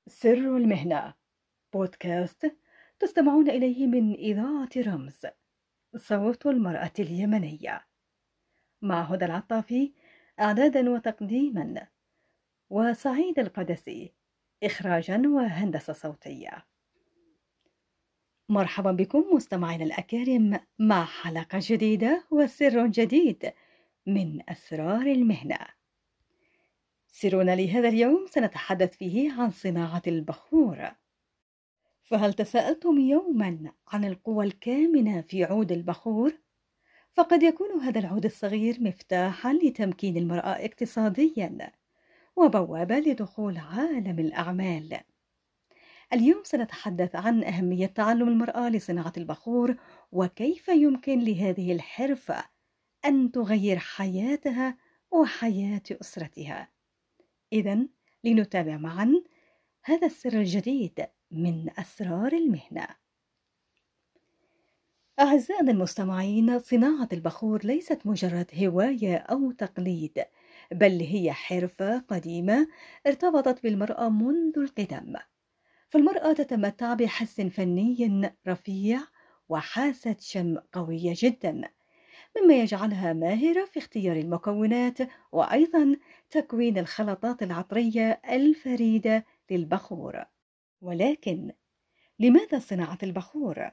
سر المهنة بودكاست تستمعون إليه من إذاعة رمز. صوت المرأة اليمنية مع هدى العطافي، إعدادا وتقديما، وسعيد القدسي إخراجا وهندسة صوتية. مرحبا بكم مستمعينا الأكارم مع حلقة جديدة وسر جديد من أسرار المهنة. سرنا لهذا اليوم سنتحدث فيه عن صناعة البخور. فهل تساءلتم يوما عن القوى الكامنة في عود البخور؟ فقد يكون هذا العود الصغير مفتاحا لتمكين المرأة اقتصاديا وبوابة لدخول عالم الأعمال. اليوم سنتحدث عن أهمية تعلم المرأة لصناعة البخور، وكيف يمكن لهذه الحرفة أن تغير حياتها وحياة أسرتها. إذن لنتابع معا هذا السر الجديد من أسرار المهنة. أعزائنا المستمعين، صناعة البخور ليست مجرد هواية أو تقليد، بل هي حرفة قديمة ارتبطت بالمرأة منذ القدم. فالمرأة تتمتع بحس فني رفيع وحاسة شم قوية جدا، مما يجعلها ماهرة في اختيار المكونات وأيضا تكوين الخلطات العطرية الفريدة للبخور. ولكن لماذا صناعة البخور؟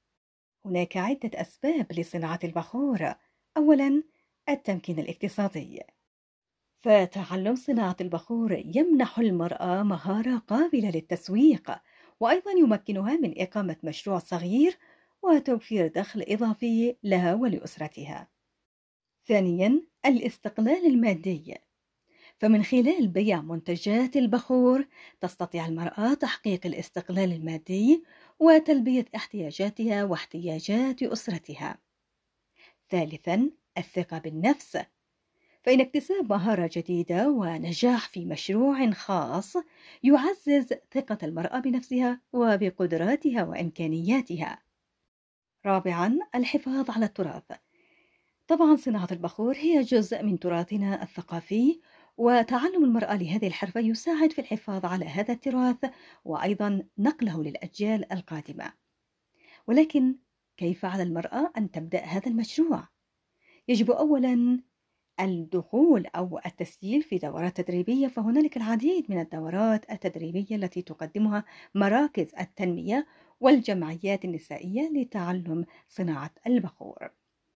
هناك عدة أسباب لصناعة البخور. أولاً، التمكين الاقتصادي، فتعلم صناعة البخور يمنح المرأة مهارة قابلة للتسويق، وأيضاً يمكنها من إقامة مشروع صغير وتوفير دخل إضافي لها ولأسرتها. ثانياً، الاستقلال المادي، فمن خلال بيع منتجات البخور تستطيع المرأة تحقيق الاستقلال المادي وتلبية احتياجاتها واحتياجات أسرتها. ثالثاً، الثقة بالنفس، فإن اكتساب مهارة جديدة ونجاح في مشروع خاص يعزز ثقة المرأة بنفسها وبقدراتها وإمكانياتها. رابعاً، الحفاظ على التراث، طبعا صناعة البخور هي جزء من تراثنا الثقافي، وتعلم المرأة لهذه الحرفة يساعد في الحفاظ على هذا التراث وأيضا نقله للأجيال القادمة. ولكن كيف على المرأة أن تبدأ هذا المشروع؟ يجب أولا الدخول أو التسجيل في دورات تدريبية، فهنالك العديد من الدورات التدريبية التي تقدمها مراكز التنمية والجمعيات النسائية لتعلم صناعة البخور.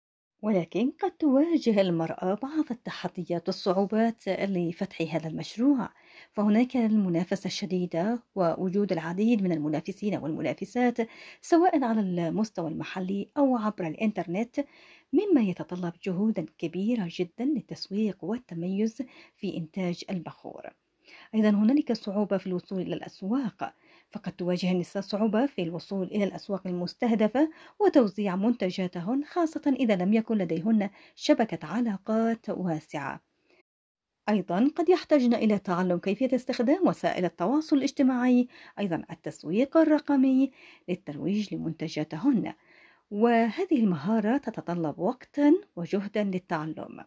ولكن قد تواجه المرأة بعض التحديات والصعوبات لفتح هذا المشروع، فهناك المنافسة الشديدة ووجود العديد من المنافسين والمنافسات سواء على المستوى المحلي أو عبر الإنترنت، مما يتطلب جهودا كبيرة جدا للتسويق والتميز في إنتاج البخور. أيضا هنالك صعوبة في الوصول إلى الأسواق، فقد تواجه النساء صعوبة في الوصول إلى الأسواق المستهدفة وتوزيع منتجاتهن، خاصة إذا لم يكن لديهن شبكة علاقات واسعة. أيضا قد يحتاجن إلى تعلم كيفية استخدام وسائل التواصل الاجتماعي، أيضا التسويق الرقمي للترويج لمنتجاتهن، وهذه المهارة تتطلب وقتا وجهدا للتعلم.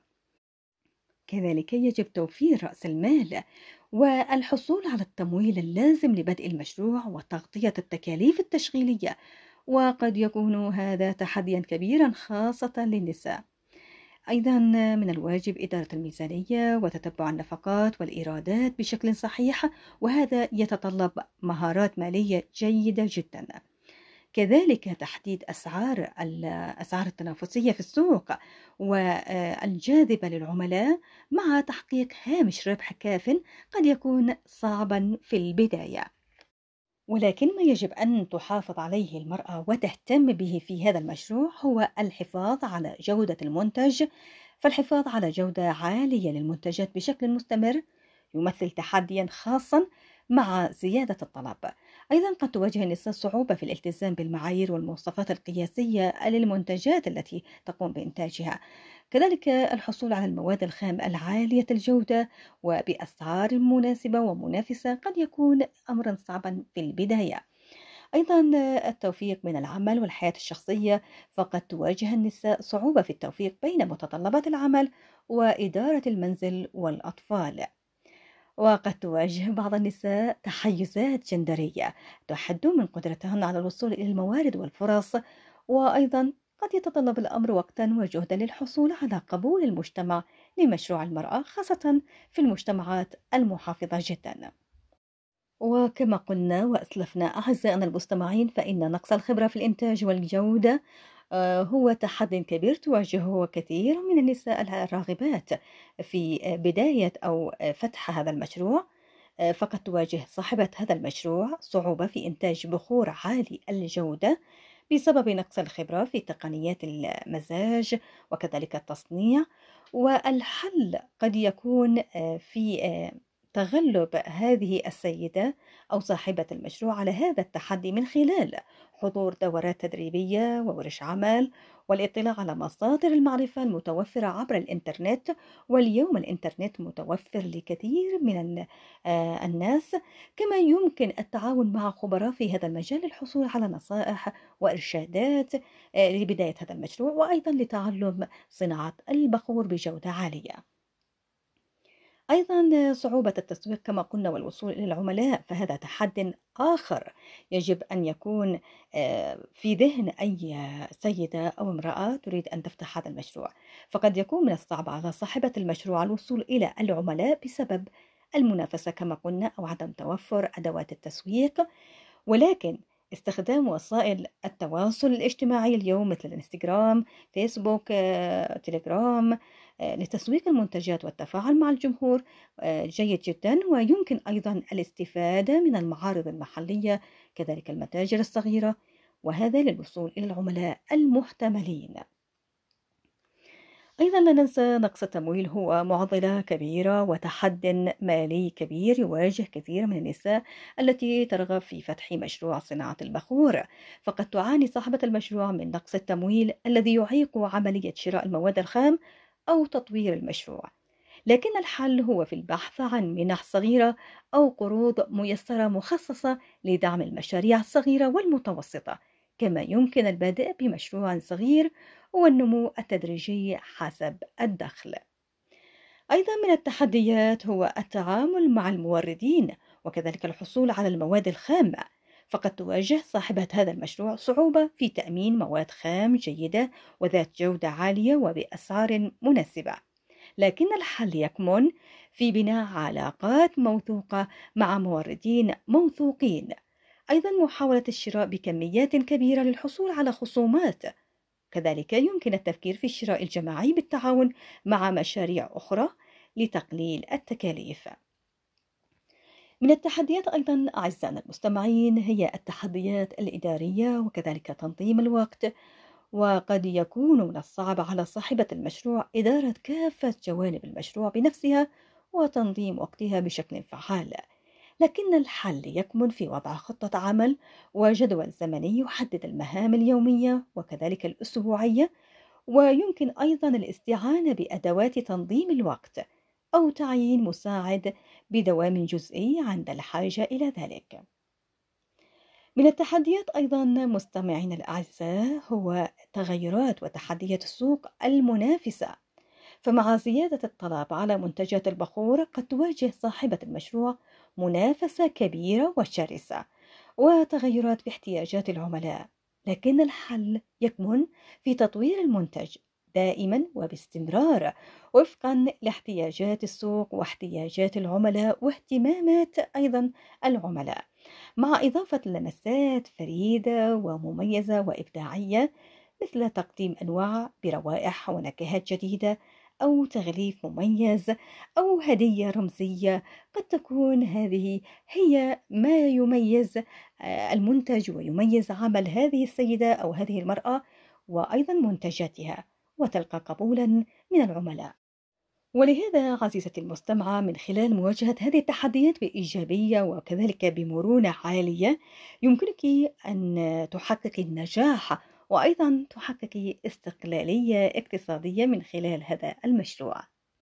كذلك يجب توفير رأس المال والحصول على التمويل اللازم لبدء المشروع وتغطية التكاليف التشغيلية، وقد يكون هذا تحديا كبيرا خاصة للنساء. أيضا من الواجب إدارة الميزانية وتتبع النفقات والإيرادات بشكل صحيح، وهذا يتطلب مهارات مالية جيدة جدا. كذلك تحديد الأسعار التنافسية في السوق والجاذبة للعملاء مع تحقيق هامش ربح كاف قد يكون صعبا في البداية. ولكن ما يجب أن تحافظ عليه المرأة وتهتم به في هذا المشروع هو الحفاظ على جودة المنتج، فالحفاظ على جودة عالية للمنتجات بشكل مستمر يمثل تحديا خاصا مع زيادة الطلب. أيضا قد تواجه النساء صعوبة في الالتزام بالمعايير والمواصفات القياسية للمنتجات التي تقوم بإنتاجها، كذلك الحصول على المواد الخام العالية الجودة وبأسعار مناسبة ومنافسة قد يكون أمرا صعبا في البداية. أيضا التوفيق بين العمل والحياة الشخصية، فقد تواجه النساء صعوبة في التوفيق بين متطلبات العمل وإدارة المنزل والأطفال. وقد تواجه بعض النساء تحيزات جندرية تحد من قدرتهن على الوصول إلى الموارد والفرص، وأيضا قد يتطلب الأمر وقتا وجهدا للحصول على قبول المجتمع لمشروع المرأة، خاصة في المجتمعات المحافظة جدا. وكما قلنا وأسلفنا أعزائنا المستمعين، فإن نقص الخبرة في الإنتاج والجودة هو تحدٍ كبير تواجهه كثير من النساء الراغبات في بداية أو فتح هذا المشروع. فقد تواجه صاحبة هذا المشروع صعوبة في إنتاج بخور عالي الجودة بسبب نقص الخبرة في تقنيات المزاج وكذلك التصنيع. والحل قد يكون في تغلب هذه السيدة أو صاحبة المشروع على هذا التحدي من خلال حضور دورات تدريبية وورش عمل، والاطلاع على مصادر المعرفة المتوفرة عبر الإنترنت. واليوم الإنترنت متوفر لكثير من الناس، كما يمكن التعاون مع خبراء في هذا المجال للحصول على نصائح وإرشادات لبداية هذا المشروع، وأيضا لتعلم صناعة البخور بجودة عالية. أيضا صعوبة التسويق كما قلنا والوصول إلى العملاء، فهذا تحد آخر يجب أن يكون في ذهن أي سيدة أو امرأة تريد أن تفتح هذا المشروع. فقد يكون من الصعب على صاحبة المشروع الوصول إلى العملاء بسبب المنافسة كما قلنا، أو عدم توفر أدوات التسويق. ولكن استخدام وسائل التواصل الاجتماعي اليوم مثل الانستغرام، فيسبوك، تليجرام، لتسويق المنتجات والتفاعل مع الجمهور جيد جدا. ويمكن أيضا الاستفادة من المعارض المحلية، كذلك المتاجر الصغيرة، وهذا للوصول إلى العملاء المحتملين. أيضا لا ننسى نقص التمويل هو معضلة كبيرة وتحد مالي كبير يواجه كثير من النساء التي ترغب في فتح مشروع صناعة البخور. فقد تعاني صاحبة المشروع من نقص التمويل الذي يعيق عملية شراء المواد الخام أو تطوير المشروع. لكن الحل هو في البحث عن منح صغيرة أو قروض ميسرة مخصصة لدعم المشاريع الصغيرة والمتوسطة. كما يمكن البدء بمشروع صغير والنمو التدريجي حسب الدخل. أيضا من التحديات هو التعامل مع الموردين وكذلك الحصول على المواد الخام. فقد تواجه صاحبة هذا المشروع صعوبة في تأمين مواد خام جيدة وذات جودة عالية وبأسعار مناسبة. لكن الحل يكمن في بناء علاقات موثوقة مع موردين موثوقين. أيضا محاولة الشراء بكميات كبيرة للحصول على خصومات. كذلك يمكن التفكير في الشراء الجماعي بالتعاون مع مشاريع أخرى لتقليل التكاليف. من التحديات أيضا أعزائنا المستمعين هي التحديات الإدارية وكذلك تنظيم الوقت. وقد يكون من الصعب على صاحبة المشروع إدارة كافة جوانب المشروع بنفسها وتنظيم وقتها بشكل فعال. لكن الحل يكمن في وضع خطة عمل وجدول زمني يحدد المهام اليومية وكذلك الأسبوعية. ويمكن أيضا الاستعانة بأدوات تنظيم الوقت أو تعيين مساعد بدوام جزئي عند الحاجة إلى ذلك. من التحديات أيضا مستمعين الأعزاء هو تغيرات وتحديات السوق المنافسة. فمع زيادة الطلب على منتجات البخور قد تواجه صاحبة المشروع منافسة كبيرة وشرسة وتغيرات في احتياجات العملاء. لكن الحل يكمن في تطوير المنتج دائما وباستمرار وفقا لاحتياجات السوق واحتياجات العملاء واهتمامات أيضا العملاء، مع إضافة لمسات فريدة ومميزة وإبداعية مثل تقديم أنواع بروائح ونكهات جديدة أو تغليف مميز أو هدية رمزية. قد تكون هذه هي ما يميز المنتج ويميز عمل هذه السيدة أو هذه المرأة وأيضا منتجاتها، وتلقى قبولا من العملاء. ولهذا عزيزتي المستمعة، من خلال مواجهة هذه التحديات بإيجابية وكذلك بمرونة عالية يمكنك أن تحققي النجاح وأيضا تحققي استقلالية اقتصادية من خلال هذا المشروع.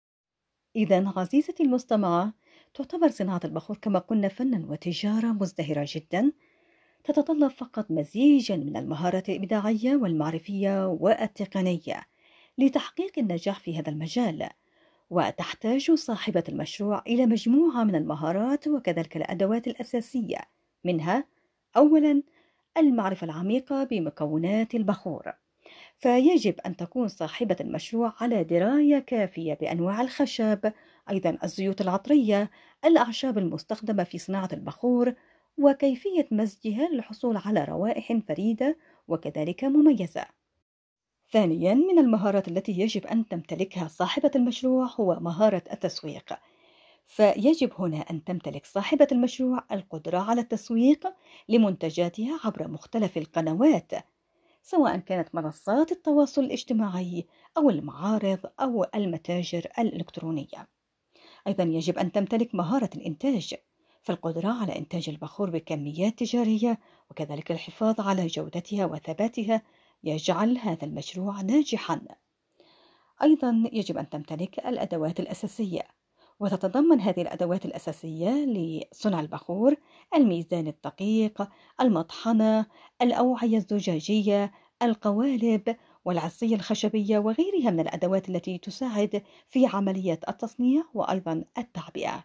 إذا عزيزتي المستمعة، تعتبر صناعة البخور كما قلنا فنا وتجارة مزدهرة جدا، تتطلب فقط مزيجا من المهارات الإبداعية والمعرفية والتقنية لتحقيق النجاح في هذا المجال. وتحتاج صاحبة المشروع إلى مجموعة من المهارات وكذلك الأدوات الأساسية، منها أولاً المعرفة العميقة بمكونات البخور، فيجب أن تكون صاحبة المشروع على دراية كافية بأنواع الخشب، أيضا الزيوت العطرية، الأعشاب المستخدمة في صناعة البخور، وكيفية مزجها للحصول على روائح فريدة وكذلك مميزة. ثانيا، من المهارات التي يجب أن تمتلكها صاحبة المشروع هو مهارة التسويق، فيجب هنا أن تمتلك صاحبة المشروع القدرة على التسويق لمنتجاتها عبر مختلف القنوات، سواء كانت منصات التواصل الاجتماعي أو المعارض أو المتاجر الإلكترونية. أيضا يجب أن تمتلك مهارة الإنتاج، فالقدرة على إنتاج البخور بكميات تجارية وكذلك الحفاظ على جودتها وثباتها يجعل هذا المشروع ناجحا. أيضا يجب أن تمتلك الأدوات الأساسية، وتتضمن هذه الأدوات الأساسية لصنع البخور الميزان الدقيق، المطحنة، الأوعية الزجاجية، القوالب والعصية الخشبية وغيرها من الأدوات التي تساعد في عملية التصنيع وأيضا التعبئة.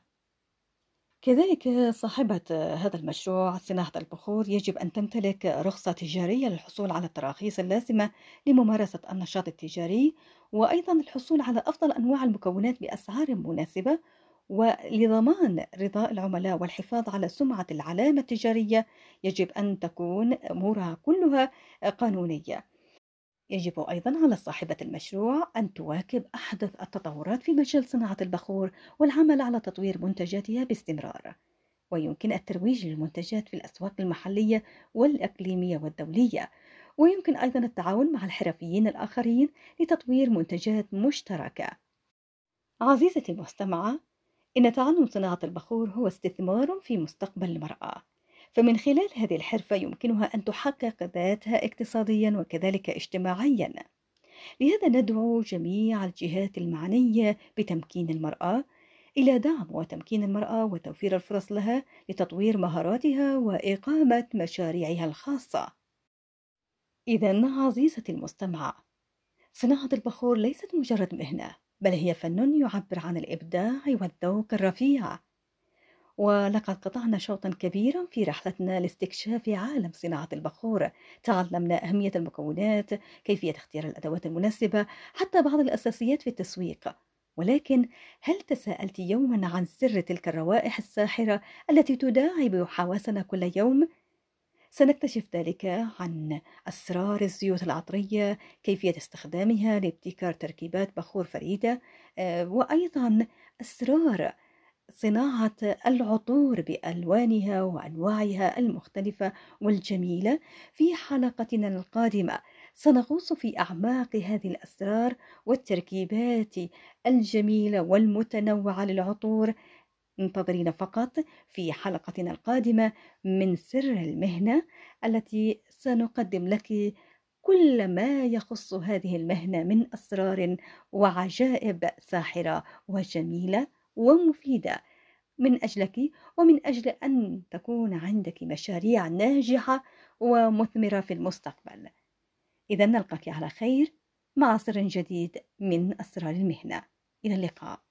كذلك صاحبة هذا المشروع صناعة البخور يجب أن تمتلك رخصة تجارية للحصول على التراخيص اللازمة لممارسة النشاط التجاري، وأيضا الحصول على أفضل أنواع المكونات بأسعار مناسبة، ولضمان رضاء العملاء والحفاظ على سمعة العلامة التجارية يجب أن تكون أمورها كلها قانونية. يجب أيضا على صاحبة المشروع أن تواكب أحدث التطورات في مجال صناعة البخور والعمل على تطوير منتجاتها باستمرار، ويمكن الترويج للمنتجات في الأسواق المحلية والإقليمية والدولية، ويمكن أيضا التعاون مع الحرفيين الآخرين لتطوير منتجات مشتركة. عزيزتي المستمعة، إن تعلم صناعة البخور هو استثمار في مستقبل المرأة، فمن خلال هذه الحرفة يمكنها أن تحقق ذاتها اقتصاديا وكذلك اجتماعيا. لهذا ندعو جميع الجهات المعنية بتمكين المرأة إلى دعم وتمكين المرأة وتوفير الفرص لها لتطوير مهاراتها وإقامة مشاريعها الخاصة. إذا عزيزتي المستمعة، صناعة البخور ليست مجرد مهنة، بل هي فن يعبر عن الإبداع والذوق الرفيع. ولقد قطعنا شوطا كبيرا في رحلتنا لاستكشاف عالم صناعة البخور، تعلمنا أهمية المكونات، كيفية اختيار الأدوات المناسبة، حتى بعض الأساسيات في التسويق. ولكن هل تساءلت يوما عن سر تلك الروائح الساحرة التي تداعب حواسنا كل يوم؟ سنكتشف ذلك عن أسرار الزيوت العطرية، كيفية استخدامها لابتكار تركيبات بخور فريدة، وأيضا أسرار صناعة العطور بألوانها وأنواعها المختلفة والجميلة. في حلقتنا القادمة سنغوص في أعماق هذه الأسرار والتركيبات الجميلة والمتنوعة للعطور. انتظرينا فقط في حلقتنا القادمة من سر المهنة، التي سنقدم لك كل ما يخص هذه المهنة من أسرار وعجائب ساحرة وجميلة ومفيدة من أجلك ومن أجل أن تكون عندك مشاريع ناجحة ومثمرة في المستقبل. إذا نلقاك على خير مع سر جديد من أسرار المهنة. إلى اللقاء.